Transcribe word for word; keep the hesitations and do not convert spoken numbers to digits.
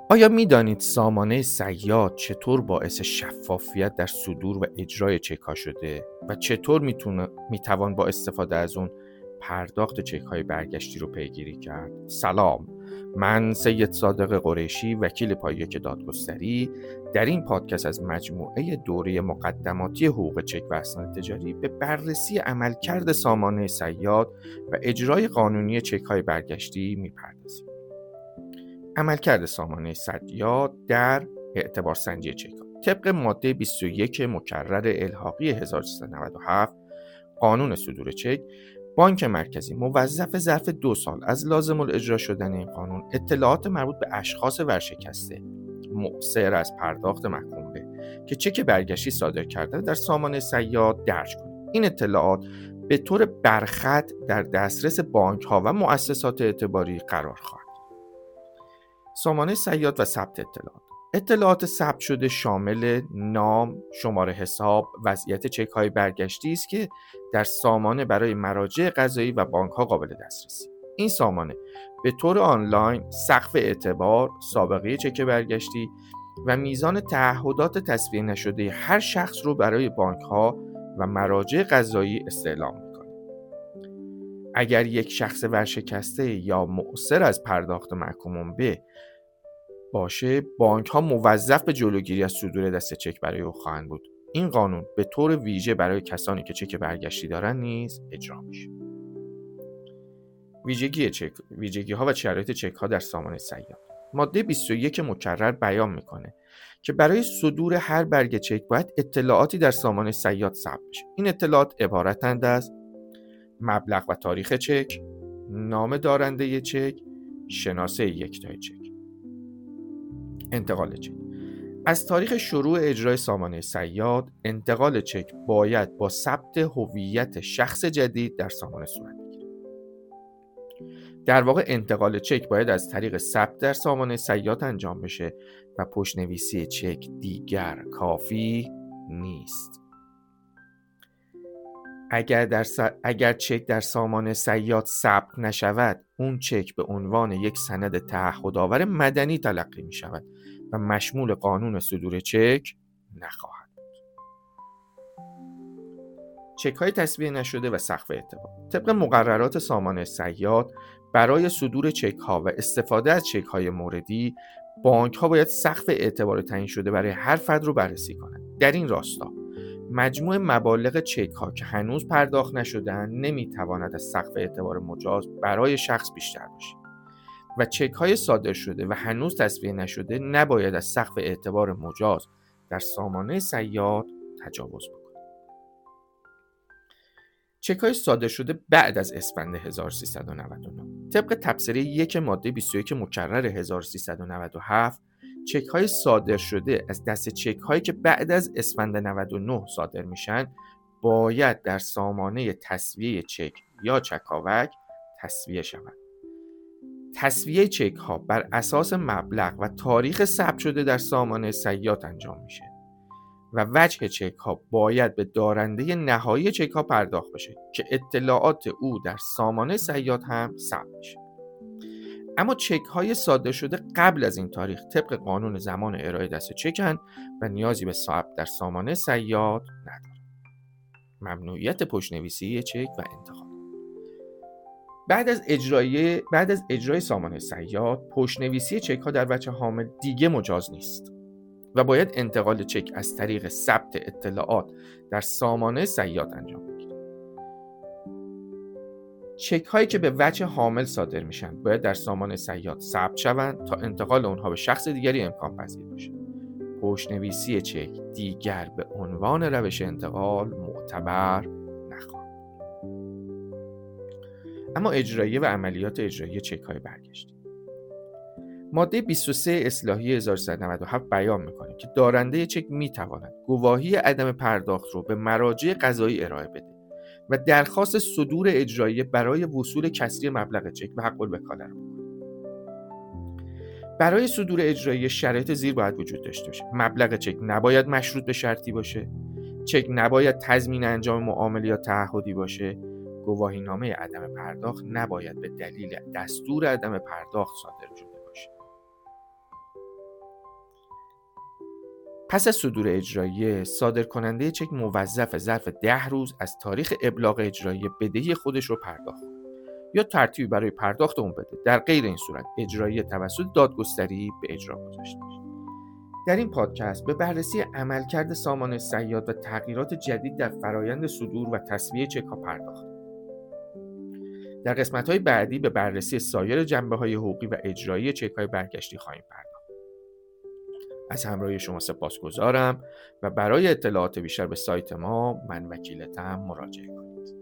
آیا می دانید سامانه صیاد چطور باعث شفافیت در صدور و اجرای چک ها شده و چطور میتونه میتوان با استفاده از اون پرداخت چک های برگشتی رو پیگیری کرد؟ سلام، من سید صادق قریشی، وکیل پایه‌ک دادگستری، در این پادکست از مجموعه دوره مقدماتی حقوق چک و اسناد تجاری به بررسی عملکرد سامانه صیاد و اجرای قانونی چک های برگشتی میپردازیم. عملکرد سامانه صیاد در اعتبار سنجی چک‌ها طبق ماده بیست و یک مکرر الحاقی هزار و سیصد و نود و هفت قانون صدور چک، بانک مرکزی موظف ظرف دو سال از لازم الاجرا شدن این قانون اطلاعات مربوط به اشخاص ورشکسته مؤثر از پرداخت محکوم به که چک برگشتی صادر کرده در سامانه صیاد درج کنید. این اطلاعات به طور برخط در دسترس بانک‌ها و مؤسسات اعتباری قرار خواهد. سامانه صیاد و ثبت اطلاعات. اطلاعات ثبت شده شامل نام، شماره حساب، وضعیت چک‌های برگشتی است که در سامانه برای مراجع قضایی و بانک‌ها قابل دسترسی. این سامانه به طور آنلاین سقف اعتبار، سابقه چک برگشتی و میزان تعهدات تسویه نشده هر شخص رو برای بانک‌ها و مراجع قضایی استعلام می‌کند. اگر یک شخص ورشکسته یا مؤثر از پرداخت محکوم به باشه، بانک ها موظف به جلوگیری از صدور دسته چک برای او خواهند بود. این قانون به طور ویژه برای کسانی که چک برگشتی دارن نیز اجرا میشه. ویژگی چک، ویژگی ها و شرایط چک ها در سامانه صیاد. ماده بیست و یک مکرر بیان میکنه که برای صدور هر برگ چک باید اطلاعاتی در سامانه صیاد ثبت بشه. این اطلاعات عبارتند از مبلغ و تاریخ چک، نام دارنده چک، شناسه یکتای چک. انتقال چک. از تاریخ شروع اجرای سامانه صیاد، انتقال چک باید با ثبت هویت شخص جدید در سامانه صورت بگیرد. در واقع انتقال چک باید از طریق ثبت در سامانه صیاد انجام بشه و پشت‌نویسی چک دیگر کافی نیست. اگر در س... اگر چک در سامانه صیاد ثبت نشود، اون چک به عنوان یک سند تعهدآور مدنی تلقی می شود و مشمول قانون صدور چک نخواهد بود. چک های تسویه نشده و سقف اعتبار. طبق مقررات سامانه صیاد، برای صدور چک ها و استفاده از چک های موردی، بانک ها باید سقف اعتبار تعیین شده برای هر فرد رو بررسی کنند. در این راستا مجموع مبالغ چک ها که هنوز پرداخت نشدن نمیتواند از سقف اعتبار مجاز برای شخص بیشتر باشد و چک های صادر شده و هنوز تسویه نشده نباید از سقف اعتبار مجاز در سامانه صیاد تجاوز بکنند. چک های صادر شده بعد از اسفند هزار و سیصد و نود و نه طبق تبصره یک ماده بیست و یک مکرر هزار و سیصد و نود و هفت، چک های صادر شده از دست چک هایی که بعد از اسفند نود و نه صادر میشن باید در سامانه تسویه چک یا چکاوک تسویه شود. تسویه چک ها بر اساس مبلغ و تاریخ ثبت شده در سامانه صیاد انجام میشه و وجه چک ها باید به دارنده نهایی چک ها پرداخت بشه که اطلاعات او در سامانه صیاد هم ثبت میشه. اما چک های صادر شده قبل از این تاریخ طبق قانون زمان ارائه دست چکن و نیازی به ثبت در سامانه صیاد ندارد. ممنوعیت پشت‌نویسی چک و انتقال. بعد از اجرای بعد از اجرای سامانه صیاد، پشت‌نویسی چک ها در وجه حامل دیگه مجاز نیست و باید انتقال چک از طریق ثبت اطلاعات در سامانه صیاد انجام بگیرد. چک هایی که به وجه حامل صادر میشن باید در سامانه صیاد ثبت شوند تا انتقال اونها به شخص دیگری امکان پذیر باشه. پشت‌نویسی چک دیگر به عنوان روش انتقال معتبر نخواهد. اما اجرایی و عملیات اجرایی چک های برگشتی. ماده بیست و سه اصلاحیه هزار و سیصد و نود و هفت بیان میکنه که دارنده چک میتواند گواهی عدم پرداخت رو به مراجع قضایی ارائه بده و درخواست صدور اجرایی برای وصول کسری مبلغ چک و حق الوکاله را بکنه. برای صدور اجرایی شرایط زیر باید وجود داشته باشه. مبلغ چک نباید مشروط به شرطی باشه. چک نباید تضمین انجام معامله یا تعهدی باشه. گواهینامه عدم پرداخت نباید به دلیل دستور عدم پرداخت صادر شده باشه. پس از صدور اجراییه، صادرکننده چک موظف ظرف ده روز از تاریخ ابلاغ اجراییه بدهی خودش رو پرداخت یا ترتیبی برای پرداخت اون بده. در غیر این صورت اجراییه توسط دادگستری به اجرا گذاشته میشه. در این پادکست به بررسی عملکرد سامانه صیاد و تغییرات جدید در فرایند صدور و تسویه چک‌ها پرداختیم. در قسمت‌های بعدی به بررسی سایر جنبه‌های حقوقی و اجرایی چک‌های برگشتی خواهیم پرداخت. از همراهی شما سپاسگزارم و برای اطلاعات بیشتر به سایت ما من وکیلتم مراجعه کنید.